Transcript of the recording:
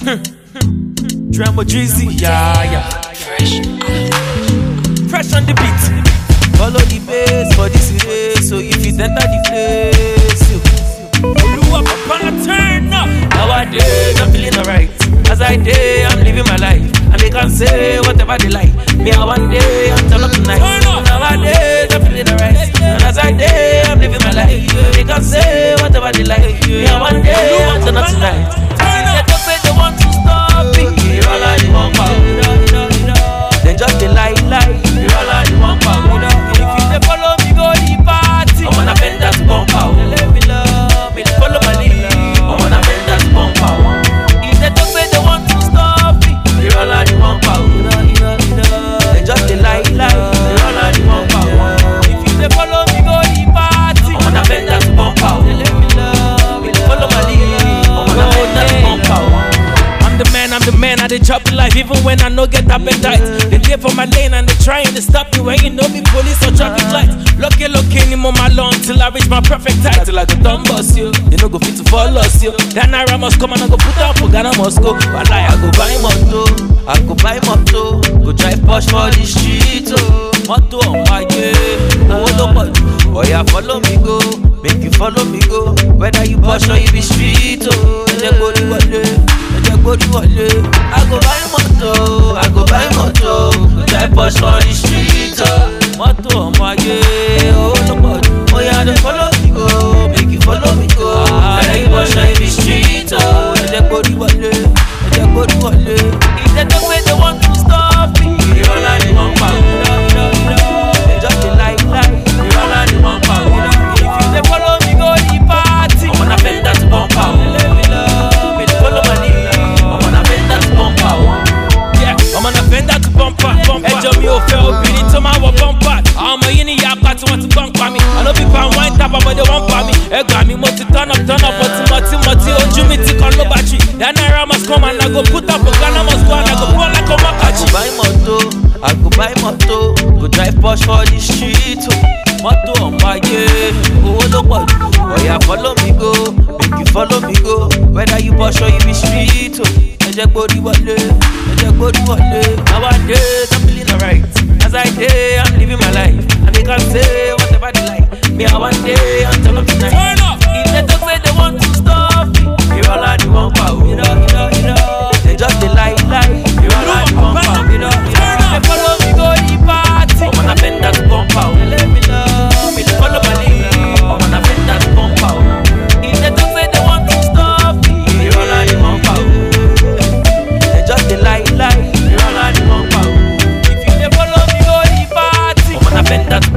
Drama Drizzy, yeah. Fresh on the beat. Follow the bass for this race. So if you enter the place, you up upon a turn up. Nowadays I'm feeling alright. As I day, I'm living my life. And they can say whatever they like. Me, I one day, I'm turn up tonight. Nowadays I'm feeling alright. And as I day, I'm living my life. They can say whatever they like. Me, I one day, I'm turn up tonight. They don't say they want to stop me. They all like the one power. They just they lie. They all like the one power. If you they follow me, go the party. I wanna bend that bump out. They let me love me, follow my lead. I wanna bend that bump out. If they don't say they want to stop me, they all like the one power. They just they lie. They all like the one power. If you they follow me, go the party. I wanna bend that bump out. They let me love me, follow my lead. I wanna bend that bump out. I'm the man, I dey chop life even when I no get appetite. They there for my lane and they trying to stop me when you know me police or traffic lights. Lucky in my long till I reach my perfect height. Till I go dumb bust you, they no go fit to follow us you. That Naira must come and I go put up for Ghana must go. But I go buy moto, go drive Porsche for the street. Moto on my oh yeah, follow me go, make you follow me go. Whether you Porsche or you be street I go buy moto, drive Porsche for the street. Moto on my oh yeah, they follow me go, make you follow me go. Whether you Porsche or you be street if they don't say they want to stop me, they all like the one power. They just they lie. They all like the one power. If you they follow me go the party, I wanna bend that bump out. They let me love me, follow my lead. I wanna bend that bump out. Yeah, I'm gonna bend that bump out. Ejo mi o fe obìnrin tó máa wọ bumper. Àwọn ọmọ yìí ní ìyá apá tí wọ́n ti gbọ́n pa mi. I no be pan wine tap but they wọ́n pa mi. Ẹgbàá mi mo ti turn up mọ̀tí ojú mi ti kan ló bàjì. That Naira must come and I go put up for Ghana must go and I go pour like a makachi. I go buy moto, go drive Porsche for the street. Moto on my oh yeah, follow me go, make you follow me go. Whether you Porsche or you be street Nowadays I'm feeling alright. As I day, I'm living my life. And they can say whatever they like. Me, I one day, I'm turn up tonight. If they don't say they want to stop me, they all like the one power. They just they lie. They all like the one power. They follow me go the party. I wanna bend that bump out. They let me love me, follow my lead. I wanna bend that bump out. If they don't say they want to stop me, they all like the one power. They just they lie. They all like the one power. If you they follow me go the party, I wanna bend that